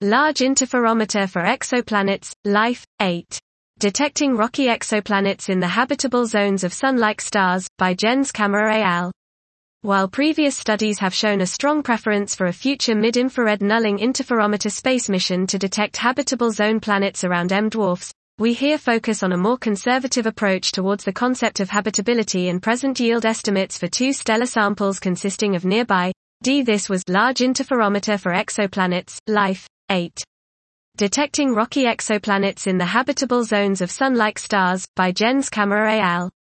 Large Interferometer for Exoplanets, Life, 8. Detecting Rocky Exoplanets in the Habitable Zones of Sun-like Stars, by Jens Kammerer et al. While previous studies have shown a strong preference for a future mid-infrared Nulling Interferometer space mission to detect habitable zone planets around M-dwarfs, we here focus on a more conservative approach towards the concept of habitability and present yield estimates for 2 stellar samples consisting of nearby D. This was Large Interferometer for Exoplanets, Life, 8. Detecting Rocky Exoplanets in the Habitable Zones of Sun-like Stars, by Jens Kammerer et al.